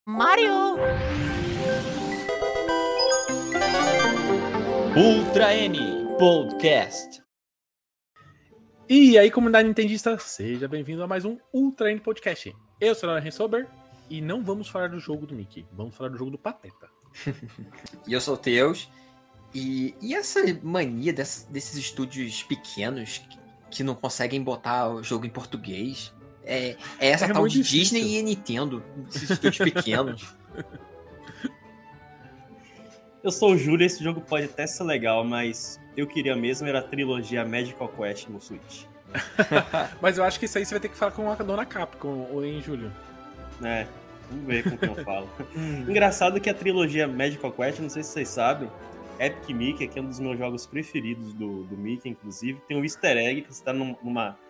Mario! Ultra N Podcast. E aí, comunidade nintendista, seja bem-vindo a mais um Ultra N Podcast. Eu sou o Leonardo Sober e não vamos falar do jogo do Mickey, vamos falar do jogo do Pateta. E eu sou o Teus. E essa mania desses estúdios pequenos que não conseguem botar o jogo em português? É essa tal de difícil. Disney e Nintendo, esses estúdios pequenos. Eu sou o Júlio, esse jogo pode até ser legal, mas eu queria mesmo era a trilogia Magical Quest no Switch. Mas eu acho que isso aí você vai ter que falar com a dona Capcom, ou em Júlio. É, vamos ver com quem eu falo. Engraçado que a trilogia Magical Quest, não sei se vocês sabem, Epic Mickey, que é um dos meus jogos preferidos do Mickey, inclusive, tem um easter egg que você tá num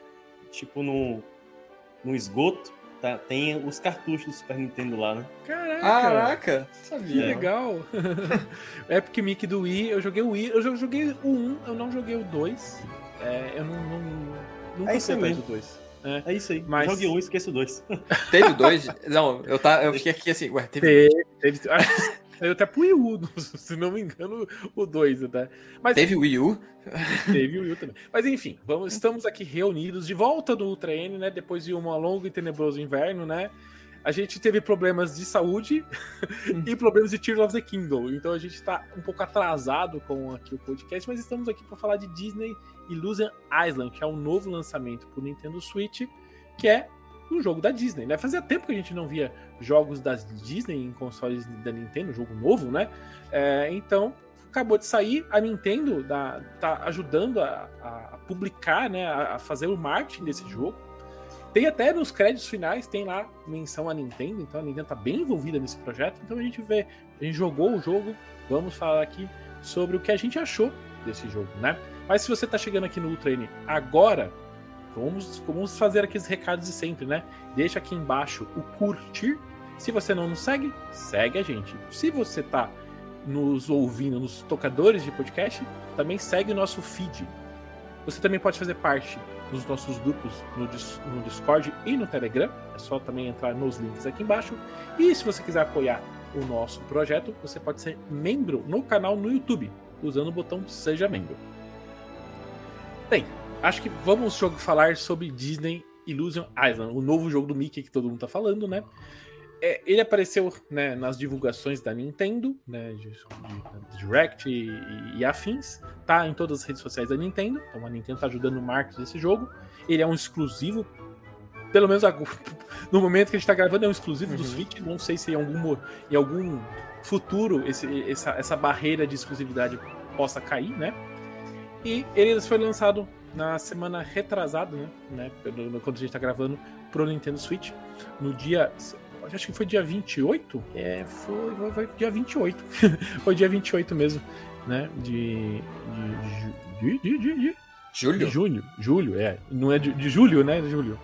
esgoto, tá? Tem os cartuchos do Super Nintendo lá, né? Caraca! Sabia. Que legal! Epic Mickey do Wii, eu joguei o Wii, eu joguei o 1, eu não joguei o 2. Eu nunca sei atrás do 2. É isso aí, mas... joguei o 1 e esqueci o 2. Teve o 2? Não, eu fiquei aqui assim, ué, teve... Saiu até pro Wii U, se não me engano, o 2 até. Mas, teve o Wii U? Teve o Wii U também. Mas enfim, estamos aqui reunidos de volta do Ultra N, né? Depois de um longo e tenebroso inverno, né? A gente teve problemas de saúde e problemas de Tears of the Kingdom. Então a gente tá um pouco atrasado com aqui o podcast, mas estamos aqui para falar de Disney Illusion Island, que é um novo lançamento pro Nintendo Switch, que é um jogo da Disney, né? Fazia tempo que a gente não via jogos da Disney em consoles da Nintendo, jogo novo, né? Então, acabou de sair, a Nintendo tá ajudando a publicar, né? A fazer o marketing desse jogo. Tem até nos créditos finais, tem lá menção à Nintendo, então a Nintendo tá bem envolvida nesse projeto. Então a gente jogou o jogo, vamos falar aqui sobre o que a gente achou desse jogo, né? Mas se você tá chegando aqui no Ultra N agora, vamos fazer aqueles recados de sempre, né? Deixa aqui embaixo o curtir. Se você não nos segue, segue a gente. Se você tá nos ouvindo nos tocadores de podcast, também segue o nosso feed. Você também pode fazer parte dos nossos grupos no Discord e no Telegram. É só também entrar nos links aqui embaixo. E se você quiser apoiar o nosso projeto, você pode ser membro no canal no YouTube, usando o botão Seja Membro. Bem, acho que vamos falar sobre Disney Illusion Island, o novo jogo do Mickey que todo mundo tá falando, né? Ele apareceu, né, nas divulgações da Nintendo, né, de Direct e afins, tá em todas as redes sociais da Nintendo, então a Nintendo tá ajudando no marketing desse jogo. Ele é um exclusivo, pelo menos no momento que a gente tá gravando, é um exclusivo do Switch. Não sei se em algum futuro essa barreira de exclusividade possa cair, né? E ele foi lançado na semana retrasada, né, quando a gente tá gravando, pro Nintendo Switch, no dia... Acho que foi dia 28? Foi dia 28. Foi dia 28 mesmo, né? De Julho? De junho. Julho, não é de julho, né? De julho.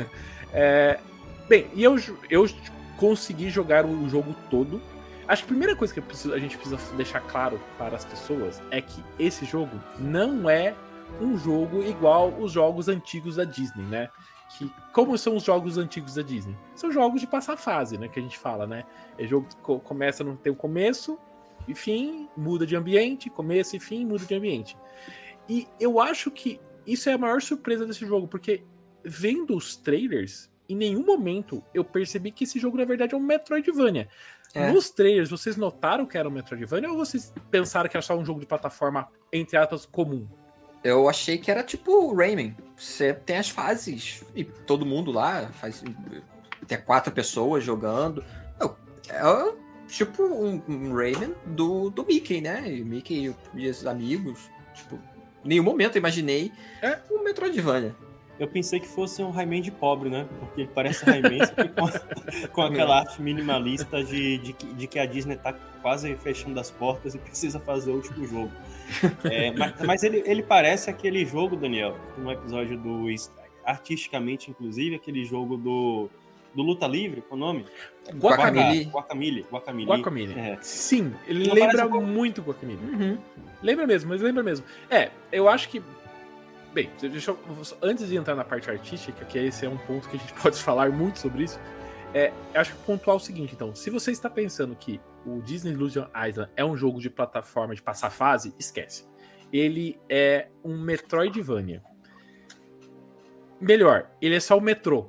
Bem, e eu consegui jogar o jogo todo. Acho que a primeira coisa que a gente precisa deixar claro para as pessoas é que esse jogo não é um jogo igual os jogos antigos da Disney, né? Que, como são os jogos antigos da Disney? São jogos de passar fase, né? Que a gente fala, né? É jogo que começa, não tem o começo e fim, muda de ambiente, começo e fim, muda de ambiente. E eu acho que isso é a maior surpresa desse jogo, porque vendo os trailers, em nenhum momento eu percebi que esse jogo, na verdade, é um Metroidvania. Nos trailers, vocês notaram que era um Metroidvania ou vocês pensaram que era só um jogo de plataforma, entre aspas, comum? Eu achei que era tipo Rayman. Você tem as fases e todo mundo lá tem 4 pessoas jogando. É tipo um Rayman do Mickey, né? E o Mickey e os amigos. Tipo, em nenhum momento eu imaginei um Metroidvania. Eu pensei que fosse um Rayman de pobre, né? Porque ele parece Rayman com aquela arte minimalista de que a Disney tá quase fechando as portas e precisa fazer o último jogo. Mas ele parece aquele jogo, Daniel, no episódio artisticamente, inclusive, aquele jogo do Luta Livre, qual o nome? Guacamelee. Sim, ele lembra muito Guacamelee. Lembra mesmo, mas lembra mesmo. Eu acho que... Bem, antes de entrar na parte artística, que esse é um ponto que a gente pode falar muito sobre isso, acho que pontuar o seguinte, então. Se você está pensando que o Disney Illusion Island é um jogo de plataforma de passar fase, esquece. Ele é um Metroidvania. Melhor, ele é só o metrô.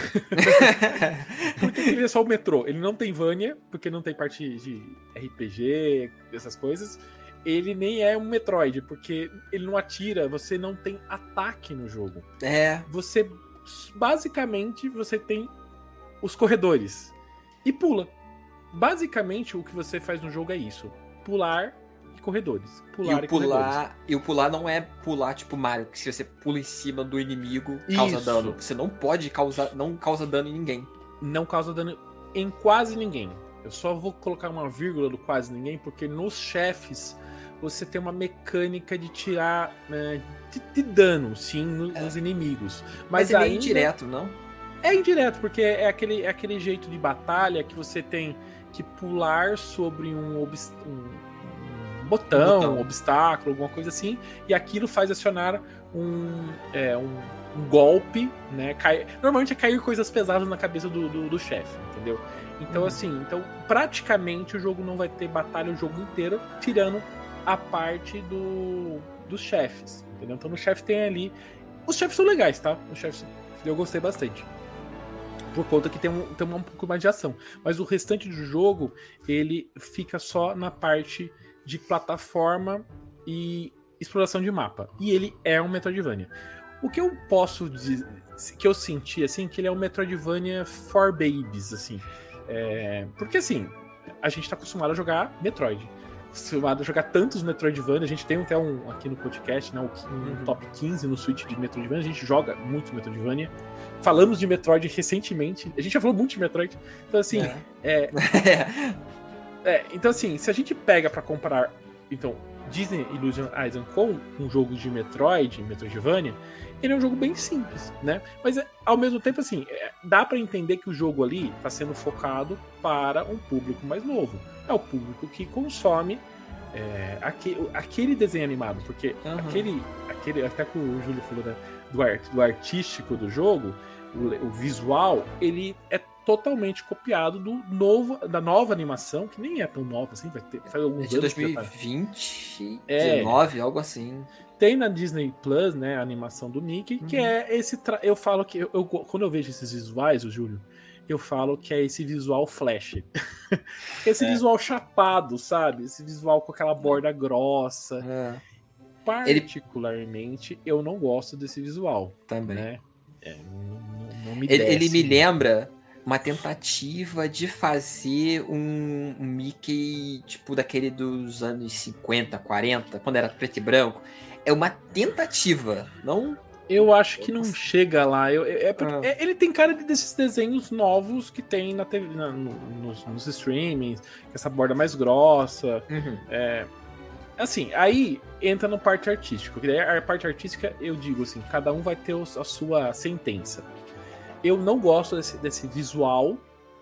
Por que ele é só o metrô? Ele não tem Vania, porque não tem parte de RPG, essas coisas. Ele nem é um Metroid, porque ele não atira, você não tem ataque no jogo. Você, basicamente, você tem os corredores e pula. Basicamente, o que você faz no jogo é isso: pular e corredores. E o pular não é pular tipo Mario, que se você pula em cima do inimigo, causa dano. Você não pode não causa dano em ninguém. Não causa dano em quase ninguém. Eu só vou colocar uma vírgula do quase ninguém, porque nos chefes você tem uma mecânica de tirar de dano, sim, nos inimigos. Mas é indireto, não? É indireto, porque é aquele jeito de batalha que você tem que pular sobre um botão, um obstáculo, alguma coisa assim, e aquilo faz acionar um golpe, né? Normalmente é cair coisas pesadas na cabeça do chefe, entendeu? Então, praticamente o jogo não vai ter batalha o jogo inteiro, tirando a parte dos chefes, entendeu? Então, no chefe tem ali... Os chefes são legais, tá? Os chefes eu gostei bastante. Por conta que tem um pouco mais de ação. Mas o restante do jogo, ele fica só na parte de plataforma e exploração de mapa. E ele é um Metroidvania. O que eu posso dizer, que eu senti, assim, que ele é um Metroidvania for babies, assim. Porque, assim, a gente tá acostumado a jogar Metroid. Acostumado a jogar tantos Metroidvania. A gente tem até aqui no podcast, né, um top 15 no Switch de Metroidvania. A gente joga muito Metroidvania. Falamos de Metroid recentemente. A gente já falou muito de Metroid. Então, assim... então, assim, se a gente pega pra comparar... Então, Disney Illusion Island com um jogo de Metroidvania, ele é um jogo bem simples, né? Mas, ao mesmo tempo, assim, dá pra entender que o jogo ali tá sendo focado para um público mais novo. É o público que consome aquele desenho animado. Porque aquele até que o Júlio falou do artístico do jogo, o visual, ele é totalmente copiado da nova animação, que nem é tão nova assim, faz alguns anos. De 2020, 19, algo assim. Tem na Disney Plus, né, a animação do Mickey, que é esse... Eu falo que... quando eu vejo esses visuais, o Júlio, eu falo que é esse visual flash. Esse visual chapado, sabe? Esse visual com aquela borda grossa. Particularmente, eu não gosto desse visual. Também. Né? Não me ele me lembra uma tentativa de fazer um Mickey, tipo, daquele dos anos 50, 40, quando era preto e branco. É uma tentativa, não... Eu acho que não chega lá. Ele tem cara desses desenhos novos que tem na TV, nos streamings, essa borda mais grossa. Assim, aí entra na parte artística. A parte artística, eu digo assim, cada um vai ter a sua sentença. Eu não gosto desse visual,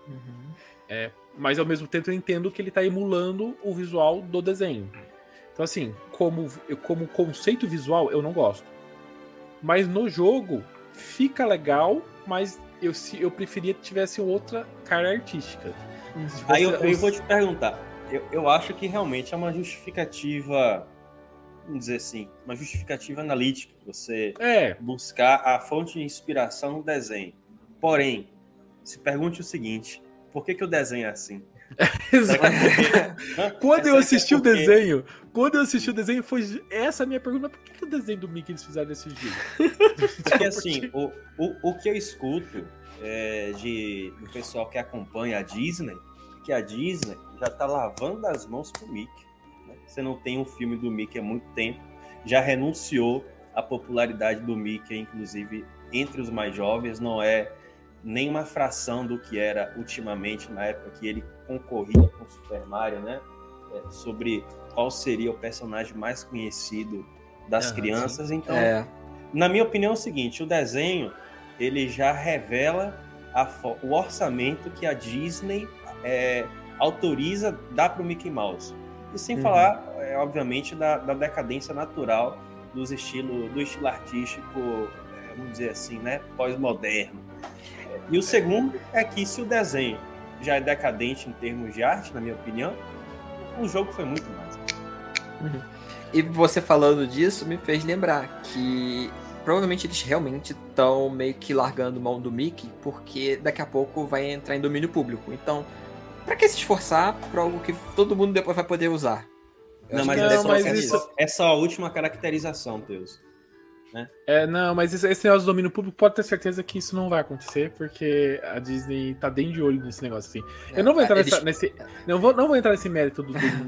mas ao mesmo tempo eu entendo que ele está emulando o visual do desenho. Então, assim, como conceito visual, eu não gosto. Mas no jogo fica legal, mas eu preferia que tivesse outra cara artística. Aí eu vou te perguntar. Eu acho que realmente é uma justificativa, vamos dizer assim, uma justificativa analítica. Você buscar a fonte de inspiração no desenho. Porém, se pergunte o seguinte: por que o desenho é assim? Quando eu assisti o desenho, foi essa a minha pergunta: por que o desenho do Mickey eles fizeram desse jeito? Porque assim, o que eu escuto do pessoal que acompanha a Disney, que a Disney já tá lavando as mãos pro Mickey, né? Você não tem um filme do Mickey há muito tempo, já renunciou à popularidade do Mickey, inclusive entre os mais jovens, não é nem uma fração do que era ultimamente, na época que ele concorria com o Super Mario, né? Sobre qual seria o personagem mais conhecido das crianças. Então, na minha opinião é o seguinte: o desenho, ele já revela o orçamento que a Disney autoriza dar para o Mickey Mouse. E sem falar, obviamente, da decadência natural do estilo artístico, vamos dizer assim, né? Pós-moderno. E o segundo é que se o desenho já é decadente em termos de arte, na minha opinião, o jogo foi muito mais. E você falando disso me fez lembrar que provavelmente eles realmente estão meio que largando mão do Mickey, porque daqui a pouco vai entrar em domínio público. Então, pra que se esforçar pra algo que todo mundo depois vai poder usar? Não, mas, é só a última caracterização, Deus. Não, mas esse negócio do domínio público pode ter certeza que isso não vai acontecer, porque a Disney tá bem de olho nesse negócio assim. Eu não vou entrar não vou entrar nesse mérito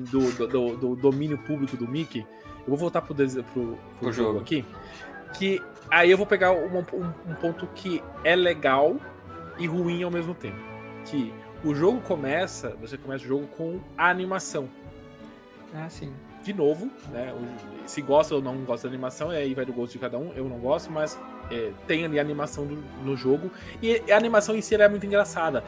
do domínio público do Mickey. Eu vou voltar pro jogo aqui. Que aí eu vou pegar um ponto que é legal e ruim ao mesmo tempo. Que o jogo você começa o jogo com a animação. Ah, sim. De novo, né? Se gosta ou não gosta da animação, aí vai do gosto de cada um. Eu não gosto, mas tem ali a animação no jogo. E a animação em si é muito engraçada.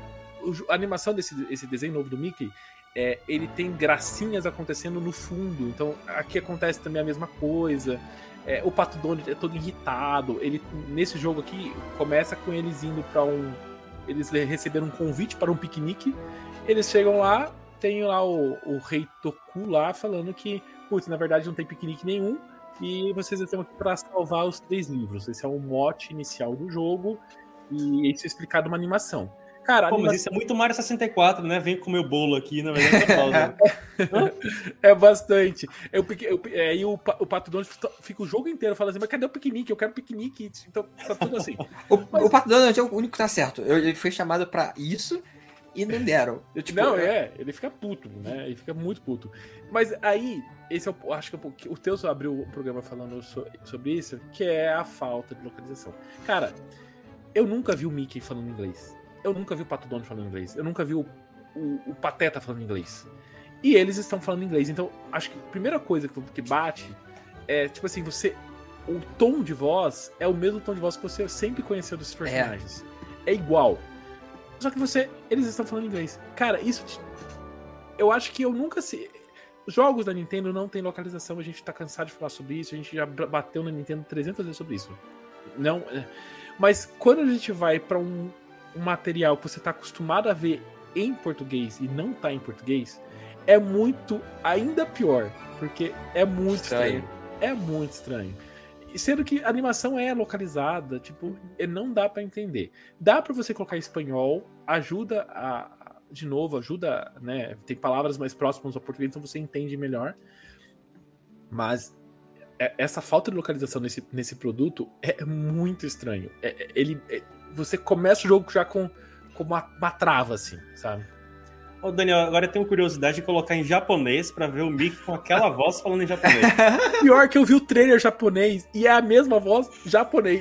A animação desse desenho novo do Mickey, ele tem gracinhas acontecendo no fundo. Então aqui acontece também a mesma coisa. O Pato Donald é todo irritado. Nesse jogo aqui, começa com eles indo para eles receberam um convite para um piquenique. Eles chegam lá, tem lá o rei Toku lá falando que, putz, na verdade não tem piquenique nenhum e vocês estão aqui para salvar os 3 livros. Esse é o mote inicial do jogo e isso é explicado numa animação. Cara, mas isso é muito Mario 64, né? Vem comer o bolo aqui, na verdade é bastante. Aí o Pato Donald fica o jogo inteiro falando assim, mas cadê o piquenique? Eu quero piquenique. Então tá tudo assim. O Pato Donald é o único que tá certo. Ele foi chamado pra isso e não deram. Ele fica puto, né? Ele fica muito puto. Mas aí, acho que o Teus abriu o programa falando sobre isso, que é a falta de localização. Cara, eu nunca vi o Mickey falando inglês. Eu nunca vi o Pato Donald falando inglês. Eu nunca vi o Pateta falando inglês. E eles estão falando inglês. Então, acho que a primeira coisa que bate é, tipo assim, o tom de voz é o mesmo tom de voz que você sempre conheceu desses personagens. É igual. Só que eles estão falando inglês. Cara, isso... Eu acho que eu nunca sei... Os jogos da Nintendo não tem localização. A gente tá cansado de falar sobre isso. A gente já bateu na Nintendo 300 vezes sobre isso. Não... Mas quando a gente vai pra um material que você tá acostumado a ver em português e não tá em português, é muito... ainda pior. Porque é muito estranho. É muito estranho. Sendo que a animação é localizada, tipo, não dá pra entender. Dá pra você colocar em espanhol, ajuda, né? Tem palavras mais próximas ao português, então você entende melhor. Mas essa falta de localização nesse produto é muito estranho. Você começa o jogo já com uma trava, assim, sabe? Ô, Daniel, agora eu tenho curiosidade de colocar em japonês pra ver o Mickey com aquela voz falando em japonês. Pior que eu vi o trailer japonês e é a mesma voz japonês.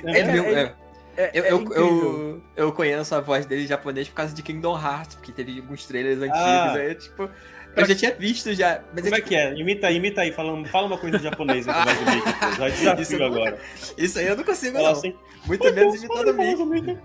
Eu conheço a voz dele em japonês por causa de Kingdom Hearts, porque teve alguns trailers antigos aí, tipo... Eu já tinha visto já. Mas como é que é? Imita aí, fala uma coisa em japonês com a voz do Mickey. Já desafio agora. Isso aí eu não consigo, não. Assim, muito menos imitando o Mickey.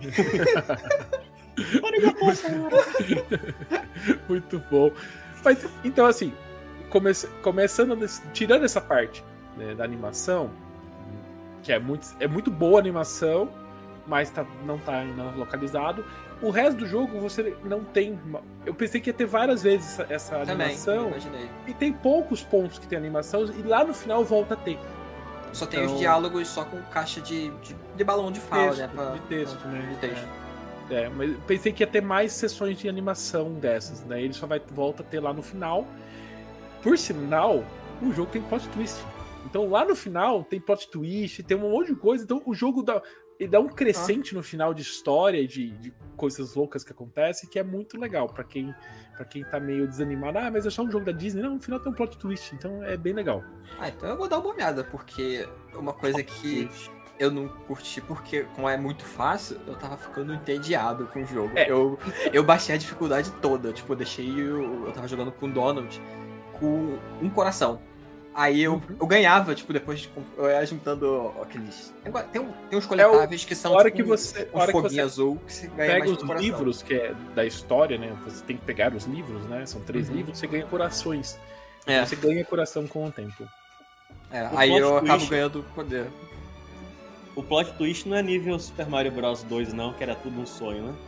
Muito bom. Mas, então, assim, tirando essa parte, né, da animação, que é muito boa a animação, mas não tá ainda localizado. O resto do jogo você não tem. Eu pensei que ia ter várias vezes essa animação. Imaginei. E tem poucos pontos que tem animação, e lá no final volta a ter. Só tem os diálogos só com caixa de balão de fala, texto, né? De texto, né? De texto. Mas eu pensei que ia ter mais sessões de animação dessas, né? Ele só volta a ter lá no final. Por sinal, o jogo tem plot twist. Então lá no final tem plot twist, tem um monte de coisa. Então o jogo dá um crescente no final de história, de coisas loucas que acontecem, que é muito legal pra quem tá meio desanimado. Mas é só um jogo da Disney. Não, no final tem um plot twist, então é bem legal. Então eu vou dar uma olhada, porque uma coisa que eu não curti, porque como é muito fácil, eu tava ficando entediado com o jogo. Eu baixei a dificuldade toda, tipo, eu tava jogando com o Donald com um coração. Aí eu ganhava, tipo, depois eu ia juntando aqueles... Tem uns coletáveis que são tipo, um foguinho azul que você ganha pega mais os livros, que é da história, né? Você tem que pegar os livros, né? São 3 livros, você ganha corações. Você ganha coração com o tempo. Aí eu acabo ganhando poder. O plot twist não é nível Super Mario Bros 2, não, que era tudo um sonho, né?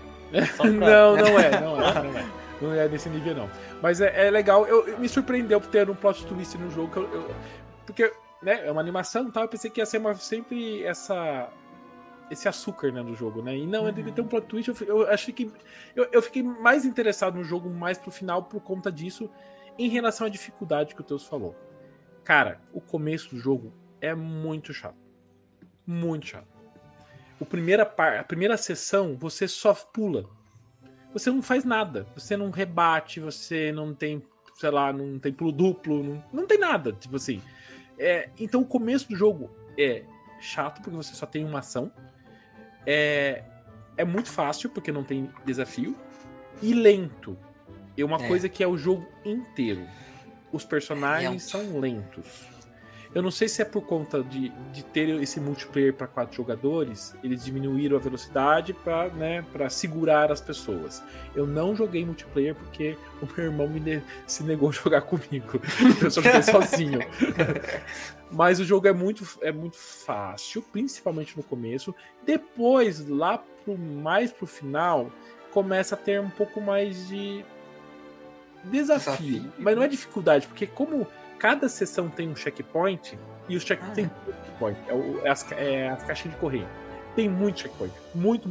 Não é desse nível, não. Mas é legal. Me surpreendeu por ter um plot twist no jogo. Porque, né, é uma animação e tal. Eu pensei que ia ser sempre esse açúcar, né, no jogo, né? E não, ele tem um plot twist. Eu fiquei mais interessado no jogo mais pro final por conta disso, em relação à dificuldade que o Teus falou. Cara, o começo do jogo é muito chato. Muito chato. A primeira sessão, você só pula. Você não faz nada. Você não rebate, você não tem, sei lá, não tem pulo duplo, não tem nada, tipo assim. Então o começo do jogo é chato, porque você só tem uma ação. É muito fácil, porque não tem desafio. E lento. É uma coisa que é o jogo inteiro. Os personagens são lentos. Eu não sei se é por conta de ter esse multiplayer para 4 jogadores, eles diminuíram a velocidade para segurar as pessoas. Eu não joguei multiplayer porque o meu irmão se negou a jogar comigo. Eu só joguei sozinho. Mas o jogo é muito fácil, principalmente no começo. Depois, lá mais pro final, começa a ter um pouco mais de desafio. Mas não é dificuldade, porque como cada sessão tem um checkpoint, e os checkpoints tem muito checkpoint. As caixinhas de correio. Tem muito checkpoint. Muito.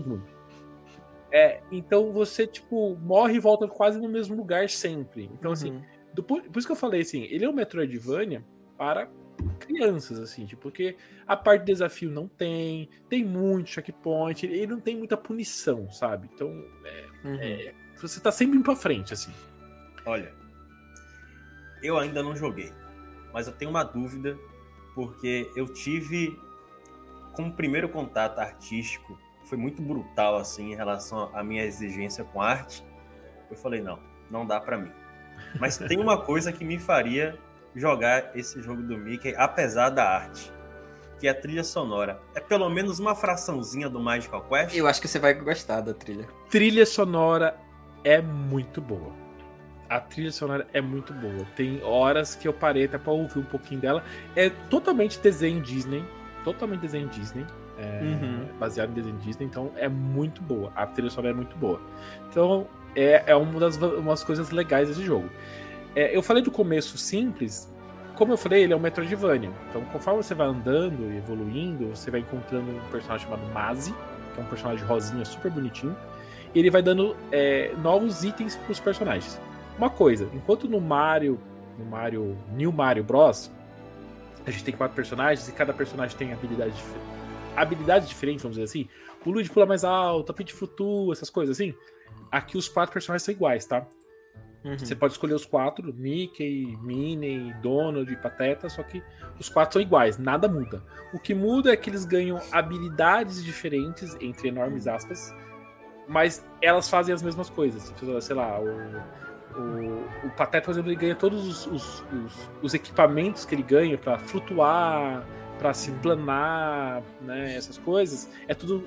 Então você, tipo, morre e volta quase no mesmo lugar sempre. Então, assim, por isso que eu falei, assim, ele é um Metroidvania para crianças, assim, tipo, porque a parte de desafio não tem muito checkpoint, ele não tem muita punição, sabe? Então, você tá sempre indo pra frente, assim. Olha, eu ainda não joguei, mas eu tenho uma dúvida, porque eu tive, como primeiro contato artístico, foi muito brutal, assim, em relação à minha exigência com arte. Eu falei, não dá pra mim. Mas tem uma coisa que me faria jogar esse jogo do Mickey, apesar da arte, que é a trilha sonora. É pelo menos uma fraçãozinha do Magical Quest. Eu acho que você vai gostar da trilha. Trilha sonora é muito boa. A trilha sonora é muito boa. Tem horas que eu parei até pra ouvir um pouquinho dela. É totalmente desenho Disney. Baseado em desenho Disney. Então é muito boa. A trilha sonora é muito boa. Então é umas coisas legais desse jogo. Eu falei do começo simples. Como eu falei, ele é um Metroidvania. Então conforme você vai andando e evoluindo, você vai encontrando um personagem chamado Mazi, que é um personagem rosinha super bonitinho. E ele vai dando novos itens pros personagens. Uma coisa, enquanto no New Mario Bros, a gente tem 4 personagens e cada personagem tem habilidades diferentes, vamos dizer assim. O Luigi pula mais alto, a Peach flutua, essas coisas assim. Aqui os 4 personagens são iguais, tá? Você pode escolher os 4, Mickey, Minnie, Donald e Pateta, só que os 4 são iguais, nada muda. O que muda é que eles ganham habilidades diferentes, entre enormes aspas, mas elas fazem as mesmas coisas. Sei lá, o Pateta, por exemplo, ele ganha todos os equipamentos que ele ganha pra flutuar, pra se planar, né, essas coisas. É tudo...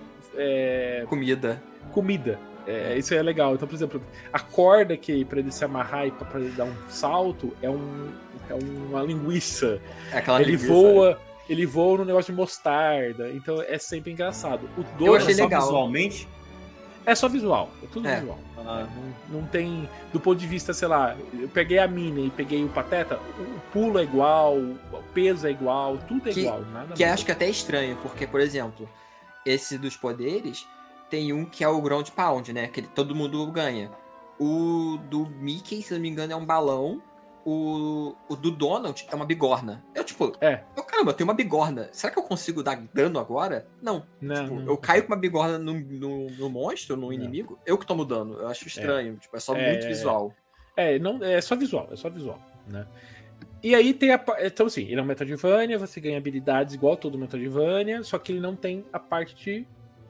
Comida. Isso é legal. Então, por exemplo, a corda que pra ele se amarrar e pra ele dar um salto é uma linguiça. Ele voa no negócio de mostarda. Então é sempre engraçado. Eu achei legal. Visualmente... É só visual, é tudo visual. Não tem, do ponto de vista, sei lá, eu peguei a Minnie e peguei o Pateta, o pulo é igual, o peso é igual, tudo é igual. Nada que acho que até é estranho, porque, por exemplo, esse dos poderes tem um que é o Ground Pound, né? Que todo mundo ganha. O do Mickey, se não me engano, é um balão. O do Donald é uma bigorna. Caramba, eu tenho uma bigorna. Será que eu consigo dar dano agora? Não. Eu caio com uma bigorna no monstro, no inimigo, eu que tomo dano. Eu acho estranho. É só muito visual. É só visual, né? E aí tem então, assim, ele é um Metroidvania, você ganha habilidades igual todo Metroidvania, só que ele não tem a parte de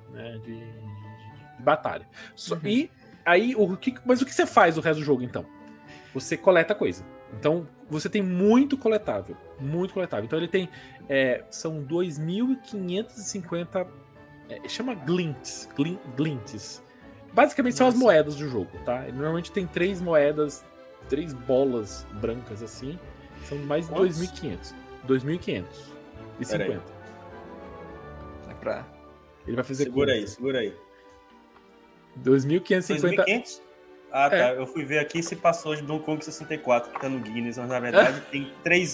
batalha. E aí, mas o que você faz o resto do jogo, então? Você coleta coisa. Então, você tem muito coletável. Então, ele tem... são 2.550... chama glints. Basicamente, são as moedas do jogo, tá? Ele normalmente tem 3 moedas, 3 bolas brancas, assim. São mais de 2.500. 2.550. pra... Ele vai fazer Segura conta. aí, segura aí. 2.550. 2.500? Ah, tá. Eu fui ver aqui se passou de Donkey Kong 64, que tá no Guinness, mas na verdade tem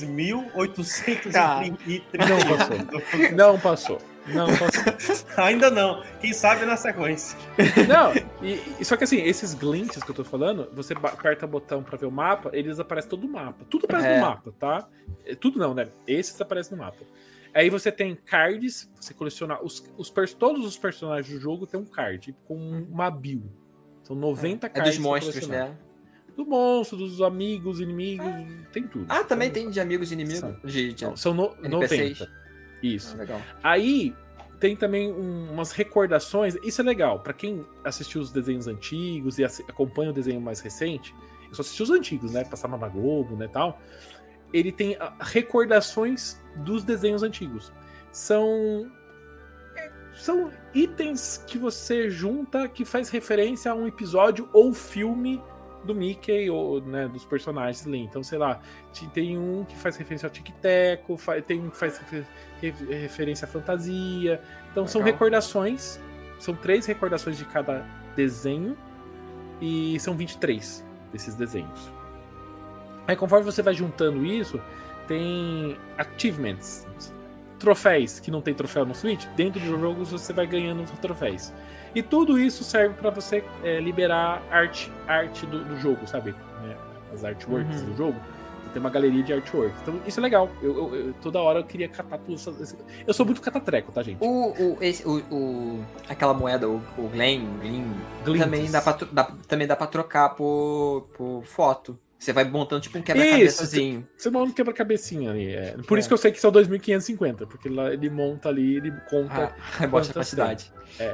3.830. Não passou. Ainda não. Quem sabe na sequência. Não, só que assim, esses glints que eu tô falando, você aperta o botão pra ver o mapa, eles aparecem todo o mapa. Tudo aparece no mapa, tá? Tudo não, né? Esses aparecem no mapa. Aí você tem cards, você coleciona todos os personagens do jogo tem um card com uma bio. São 90 cards. É dos monstros, né? Do monstro, dos amigos, inimigos, tem tudo. Ah, também tem de amigos e inimigos? São 90. Isso. Legal. Aí tem também umas recordações. Isso é legal. Pra quem assistiu os desenhos antigos e acompanha o desenho mais recente, eu só assisti os antigos, né? Passava na Globo, né, tal. Ele tem recordações dos desenhos antigos. São itens que você junta que faz referência a um episódio ou filme do Mickey ou, né, dos personagens ali. Então, sei lá, tem um que faz referência ao Tic-Teco, tem um que faz referência à fantasia. Então, são recordações. São 3 recordações de cada desenho e são 23 desses desenhos. Aí, conforme você vai juntando isso, tem achievements, troféus, que não tem troféu no Switch. Dentro do jogo você vai ganhando troféus. E tudo isso serve para você liberar arte do jogo, sabe? As artworks do jogo. Tem uma galeria de artworks. Então isso é legal. Eu toda hora eu queria catar tudo. Eu sou muito catatreco, tá, gente? Aquela moeda, o Glint, também dá pra trocar por foto. Você vai montando tipo um quebra-cabeçazinho. Você monta um quebra-cabecinha ali. Por isso que eu sei que são 2.550, porque lá ele monta ali, ele conta. Mostra a quantidade.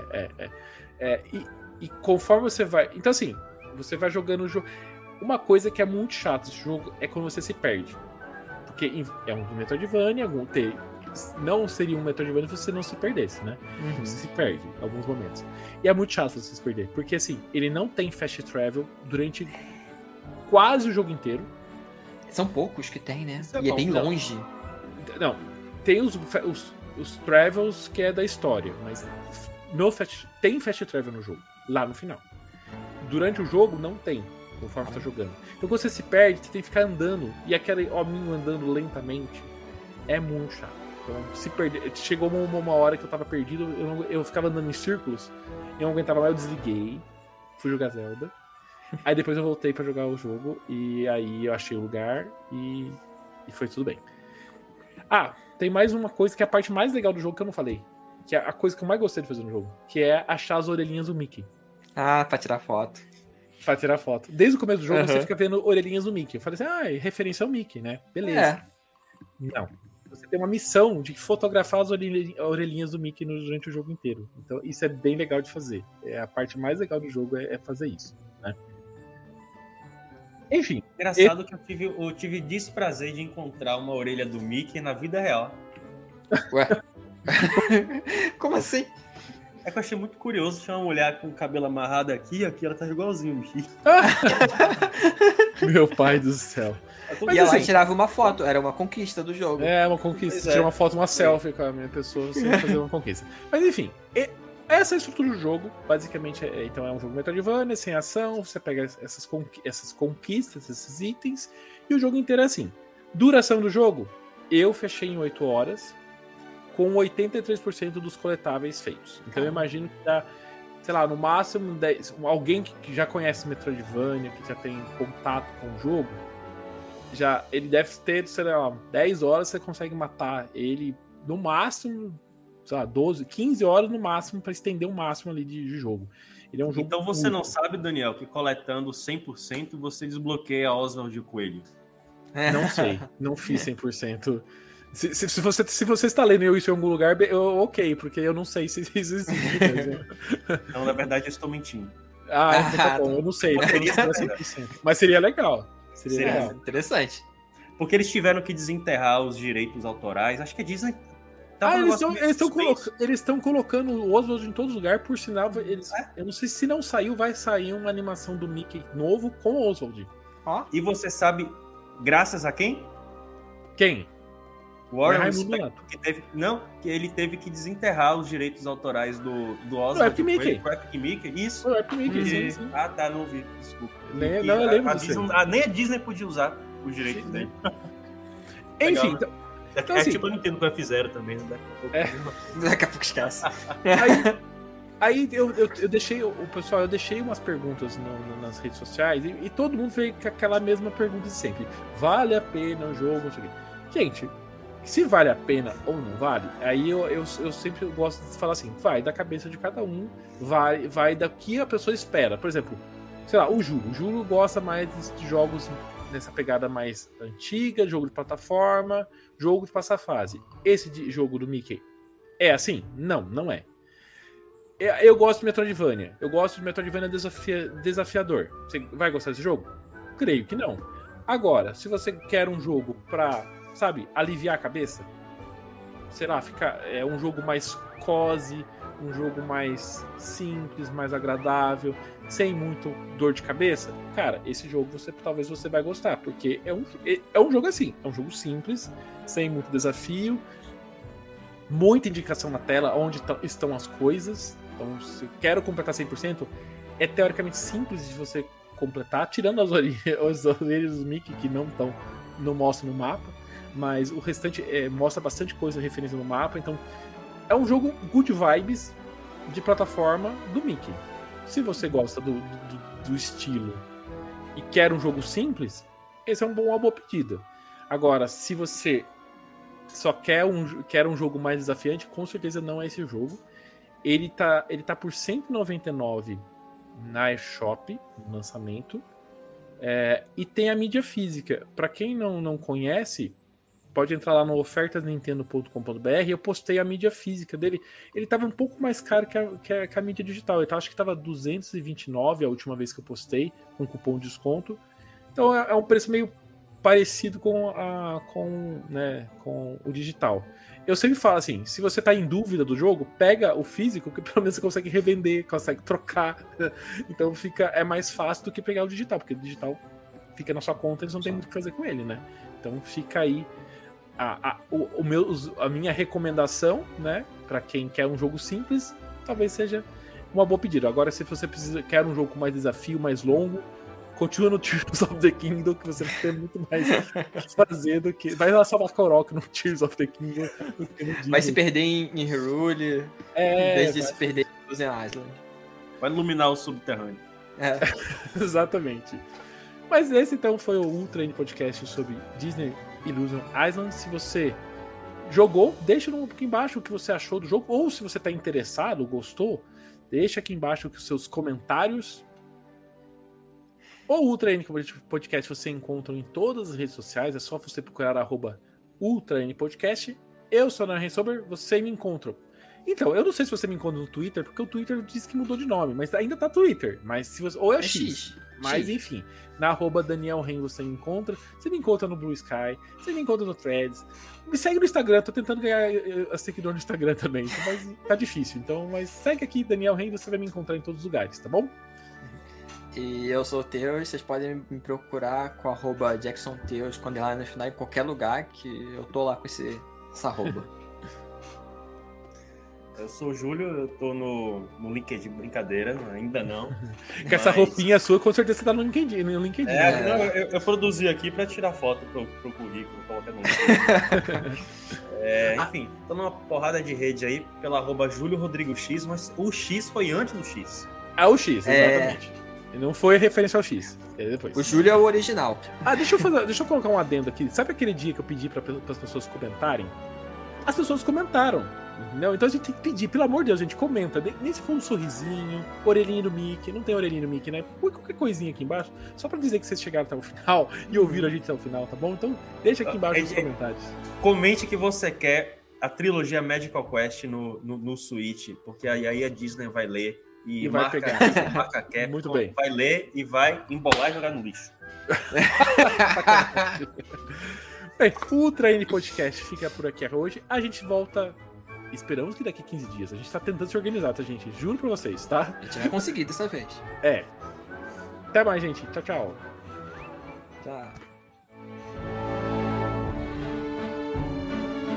E conforme você vai. Então, assim, você vai jogando o jogo. Uma coisa que é muito chata esse jogo é quando você se perde. Porque é um Metroidvania, não seria um Metroidvania se você não se perdesse, né? Você se perde em alguns momentos. E é muito chato você se perder. Porque, assim, ele não tem fast travel durante quase o jogo inteiro. São poucos que tem, né? É bem longe. Não, tem os travels que é da história, mas tem fast travel no jogo, lá no final. Durante o jogo não tem, conforme você tá jogando. Então quando você se perde, você tem que ficar andando, e aquele hominho andando lentamente é muito chato. Então se perder, chegou uma hora que eu tava perdido, eu ficava andando em círculos, eu não aguentava mais, eu desliguei, fui jogar Zelda. Aí depois eu voltei pra jogar o jogo, e aí eu achei o lugar, e foi tudo bem. Ah, tem mais uma coisa que é a parte mais legal do jogo que eu não falei. Que é a coisa que eu mais gostei de fazer no jogo. Que é achar as orelhinhas do Mickey. Ah, pra tirar foto. Pra tirar foto. Desde o começo do jogo você fica vendo orelhinhas do Mickey. Eu falei assim, referência ao Mickey, né? Beleza. Não. Você tem uma missão de fotografar as orelhinhas do Mickey durante o jogo inteiro. Então isso é bem legal de fazer. A parte mais legal do jogo é fazer isso, né? Enfim. Engraçado que eu tive desprazer de encontrar uma orelha do Mickey na vida real. Ué? Como assim? É que eu achei muito curioso. Tinha uma mulher com o cabelo amarrado aqui ela tá igualzinho o Mickey. Meu pai do céu. Mas, ela tirava uma foto, era uma conquista do jogo. É, uma conquista. Tira uma foto, uma selfie com a minha pessoa, você vai fazer uma conquista. Mas enfim, essa é a estrutura do jogo. Basicamente, então é um jogo Metroidvania, sem ação, você pega essas conquistas, esses itens, e o jogo inteiro é assim. Duração do jogo, eu fechei em 8 horas, com 83% dos coletáveis feitos. Então eu imagino que dá, sei lá, no máximo 10, alguém que já conhece Metroidvania, que já tem contato com o jogo, ele deve ter, sei lá, 10 horas você consegue matar ele no máximo, sei lá, 12, 15 horas no máximo para estender o máximo ali de jogo. Ele é um jogo. Então você não sabe, Daniel, que coletando 100% você desbloqueia Oswald de Coelho. Não sei, não fiz 100%. Se você está lendo isso em algum lugar, ok, porque eu não sei se isso existe. Então, na verdade, eu estou mentindo. Então tá bom, eu não sei. Mas seria legal. Seria legal. Interessante. Porque eles tiveram que desenterrar os direitos autorais. Acho que a Disney... Eles estão colocando o Oswald em todos os lugares. Por sinal, eu não sei se não saiu, vai sair uma animação do Mickey novo com o Oswald. E você sabe, graças a quem? Quem? Warren Raimundo Spector, que ele teve que desenterrar os direitos autorais do Oswald. Do Epic Mickey. O Epic Mickey, isso. O Epic Mickey, sim. Ah, tá, não vi, desculpa. Eu lembro disso. Nem a Disney podia usar os direitos dele. Enfim, Legal, né? então, assim, tipo, eu não entendo com o F0 também, né? Daqui a pouco esquece. Aí eu deixei, o pessoal, eu deixei umas perguntas nas redes sociais e todo mundo veio com aquela mesma pergunta de sempre. Vale a pena o jogo? Não sei o quê. Gente, se vale a pena ou não vale, aí eu sempre gosto de falar assim, vai da cabeça de cada um, vai da que a pessoa espera. Por exemplo, sei lá, o Júlio gosta mais de jogos nessa pegada mais antiga, jogo de plataforma, jogo de passar fase. Esse jogo do Mickey é assim? Não é. Eu gosto de Metroidvania. Eu gosto de Metroidvania desafiador. Você vai gostar desse jogo? Creio que não. Agora, se você quer um jogo pra, sabe, aliviar a cabeça, sei lá, é um jogo mais cozy, um jogo mais simples, mais agradável, sem muito dor de cabeça, cara, esse jogo talvez você vai gostar, porque é um jogo assim, é um jogo simples, sem muito desafio, muita indicação na tela, onde estão as coisas. Então, se eu quero completar 100%, é teoricamente simples de você completar, tirando as orelhas do Mickey que não mostram no mapa, mas o restante mostra bastante coisa, referência no mapa. Então, é um jogo good vibes de plataforma do Mickey. Se você gosta do estilo e quer um jogo simples, esse é uma boa pedida. Agora, se você só quer um jogo mais desafiante, com certeza não é esse jogo. Ele tá por R$199 na eShop, no lançamento. E tem a mídia física. Para quem não conhece, pode entrar lá no ofertasnintendo.com.br. Eu postei a mídia física dele. Ele tava um pouco mais caro que a mídia digital. Acho que tava R$229 a última vez que eu postei, com cupom de desconto. Então é um preço meio parecido com o digital. Eu sempre falo assim, se você tá em dúvida do jogo, pega o físico, que pelo menos você consegue revender, consegue trocar. Então é mais fácil do que pegar o digital, porque o digital fica na sua conta, eles não tem muito o que fazer com ele, né? Então fica aí a minha recomendação, né? Pra quem quer um jogo simples, talvez seja uma boa pedida. Agora, se você quer um jogo com mais desafio, mais longo, continua no Tears of the Kingdom, que você vai ter muito mais a fazer do que... Vai lá salvar Korok no Tears of the Kingdom do que no Disney. Vai se perder em Hyrule, em vez de se perder em Illusion Island. Vai iluminar o subterrâneo. Exatamente. Mas esse, então, foi o Ultra N Podcast sobre Disney Illusion Island. Se você jogou, deixa aqui embaixo o que você achou do jogo, ou se você está interessado, gostou, deixa aqui embaixo os seus comentários. O Ultra N Podcast você encontra em todas as redes sociais, é só você procurar @Ultra N Podcast. Eu sou o Ren Sober, você me encontra. Então, eu não sei se você me encontra no Twitter, porque o Twitter disse que mudou de nome, mas ainda tá Twitter. Mas se você, ou é X. Mas enfim, na @Daniel Ren você me encontra. Você me encontra no Blue Sky, você me encontra no Threads. Me segue no Instagram, tô tentando ganhar a seguidor no Instagram também, mas tá difícil. Então, mas segue aqui, Daniel Ren, você vai me encontrar em todos os lugares, tá bom? E eu sou o Teus, vocês podem me procurar com @JacksonTeus, quando lá no final, em qualquer lugar, que eu tô lá com essa arroba. Eu sou o Júlio, eu tô no LinkedIn, brincadeira, ainda não. Com essa roupinha sua, com certeza você tá no LinkedIn. Não, eu produzi aqui pra tirar foto pro currículo, qualquer nome. Enfim, tô numa porrada de rede aí, pela @JúlioRodrigoX, mas o X foi antes do X. O X, exatamente. Não foi referência ao X. Depois. O Júlio é o original. Deixa eu colocar um adendo aqui. Sabe aquele dia que eu pedi para as pessoas comentarem? As pessoas comentaram. Entendeu? Então a gente tem que pedir, pelo amor de Deus, a gente comenta. Nem se for um sorrisinho, orelhinha do Mickey. Não tem orelhinha do Mickey, né? Põe qualquer coisinha aqui embaixo, só pra dizer que vocês chegaram até o final e ouviram a gente até o final, tá bom? Então deixa aqui embaixo nos comentários. Comente que você quer a trilogia Magical Quest no Switch, porque aí a Disney vai ler e vai marca, pegar. marca Capcom, Muito bem. Vai ler e vai embolar e jogar no lixo. Bem, o Ultra N Podcast fica por aqui hoje. A gente volta, esperamos que daqui a 15 dias. A gente tá tentando se organizar, tá, gente? Juro pra vocês, tá? A gente vai conseguir dessa vez. Até mais, gente. Tchau, tchau. Tchau.